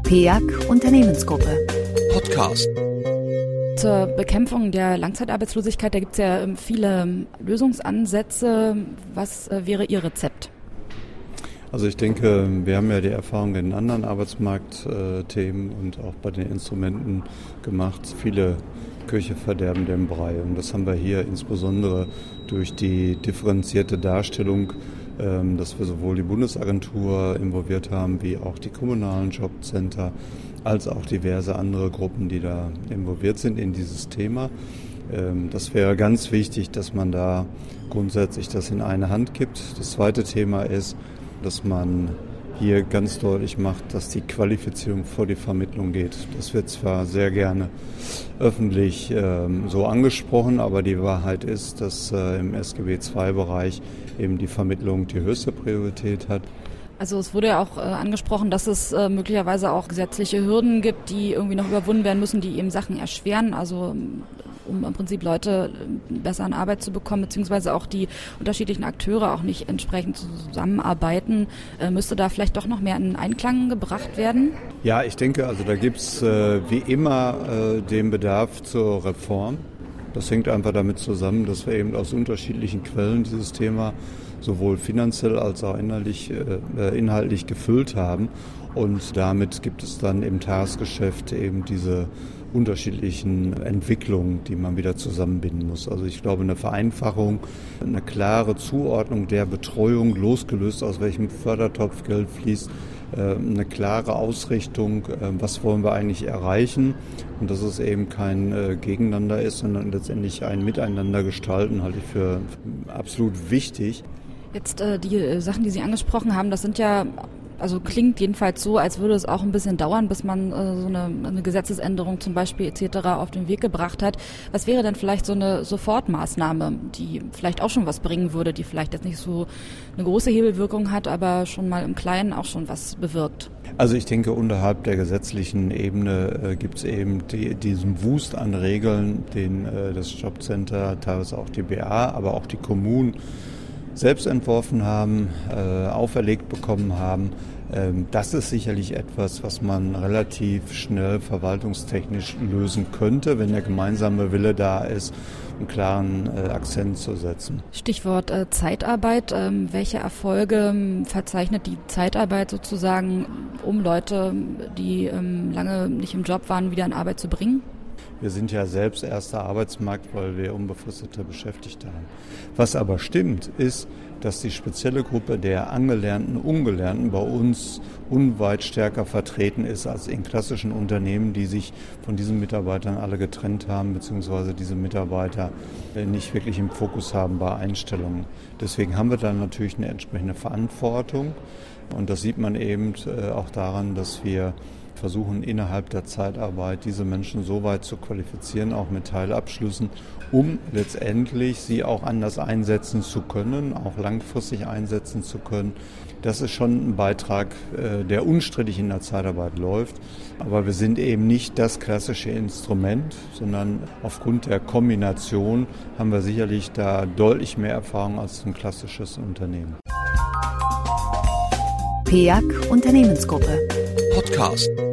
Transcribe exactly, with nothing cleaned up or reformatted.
P E A C Unternehmensgruppe Podcast. Zur Bekämpfung der Langzeitarbeitslosigkeit, da gibt es ja viele Lösungsansätze. Was wäre Ihr Rezept? Also ich denke, wir haben ja die Erfahrung in anderen Arbeitsmarktthemen und auch bei den Instrumenten gemacht. Viele Köche verderben den Brei. Und das haben wir hier insbesondere durch die differenzierte Darstellung, dass wir sowohl die Bundesagentur involviert haben, wie auch die kommunalen Jobcenter, als auch diverse andere Gruppen, die da involviert sind in dieses Thema. Das wäre ganz wichtig, dass man da grundsätzlich das in eine Hand gibt. Das zweite Thema ist, dass man hier ganz deutlich macht, dass die Qualifizierung vor die Vermittlung geht. Das wird zwar sehr gerne öffentlich ähm, so angesprochen, aber die Wahrheit ist, dass äh, im S G B zwei Bereich eben die Vermittlung die höchste Priorität hat. Also es wurde ja auch äh, angesprochen, dass es äh, möglicherweise auch gesetzliche Hürden gibt, die irgendwie noch überwunden werden müssen, die eben Sachen erschweren, also um im Prinzip Leute besser an Arbeit zu bekommen, beziehungsweise auch die unterschiedlichen Akteure auch nicht entsprechend zusammenarbeiten. Äh, müsste da vielleicht doch noch mehr in Einklang gebracht werden? Ja, ich denke, also da gibt es äh, wie immer äh, den Bedarf zur Reform. Das hängt einfach damit zusammen, dass wir eben aus unterschiedlichen Quellen dieses Thema sowohl finanziell als auch inhaltlich, äh, inhaltlich gefüllt haben. Und damit gibt es dann im Tagesgeschäft eben diese unterschiedlichen Entwicklungen, die man wieder zusammenbinden muss. Also ich glaube, eine Vereinfachung, eine klare Zuordnung der Betreuung, losgelöst aus welchem Fördertopf Geld fließt, eine klare Ausrichtung, was wollen wir eigentlich erreichen und dass es eben kein Gegeneinander ist, sondern letztendlich ein Miteinander gestalten, halte ich für absolut wichtig. Jetzt äh, die Sachen, die Sie angesprochen haben, das sind ja, also klingt jedenfalls so, als würde es auch ein bisschen dauern, bis man äh, so eine, eine Gesetzesänderung zum Beispiel et cetera auf den Weg gebracht hat. Was wäre denn vielleicht so eine Sofortmaßnahme, die vielleicht auch schon was bringen würde, die vielleicht jetzt nicht so eine große Hebelwirkung hat, aber schon mal im Kleinen auch schon was bewirkt? Also ich denke, unterhalb der gesetzlichen Ebene äh, gibt es eben die, diesen Wust an Regeln, den äh, das Jobcenter, teilweise auch die B A, aber auch die Kommunen selbst entworfen haben, äh, auferlegt bekommen haben. Ähm, das ist sicherlich etwas, was man relativ schnell verwaltungstechnisch lösen könnte, wenn der gemeinsame Wille da ist, einen klaren äh, Akzent zu setzen. Stichwort äh, Zeitarbeit. Ähm, welche Erfolge ähm, verzeichnet die Zeitarbeit sozusagen, um Leute, die ähm, lange nicht im Job waren, wieder in Arbeit zu bringen? Wir sind ja selbst erster Arbeitsmarkt, weil wir unbefristete Beschäftigte haben. Was aber stimmt, ist, dass die spezielle Gruppe der Angelernten, Ungelernten bei uns unweit stärker vertreten ist als in klassischen Unternehmen, die sich von diesen Mitarbeitern alle getrennt haben, beziehungsweise diese Mitarbeiter nicht wirklich im Fokus haben bei Einstellungen. Deswegen haben wir dann natürlich eine entsprechende Verantwortung. Und das sieht man eben auch daran, dass wir versuchen, innerhalb der Zeitarbeit diese Menschen so weit zu qualifizieren, auch mit Teilabschlüssen, um letztendlich sie auch anders einsetzen zu können, auch langfristig einsetzen zu können. Das ist schon ein Beitrag, der unstrittig in der Zeitarbeit läuft. Aber wir sind eben nicht das klassische Instrument, sondern aufgrund der Kombination haben wir sicherlich da deutlich mehr Erfahrung als ein klassisches Unternehmen. P E A C Unternehmensgruppe Podcast.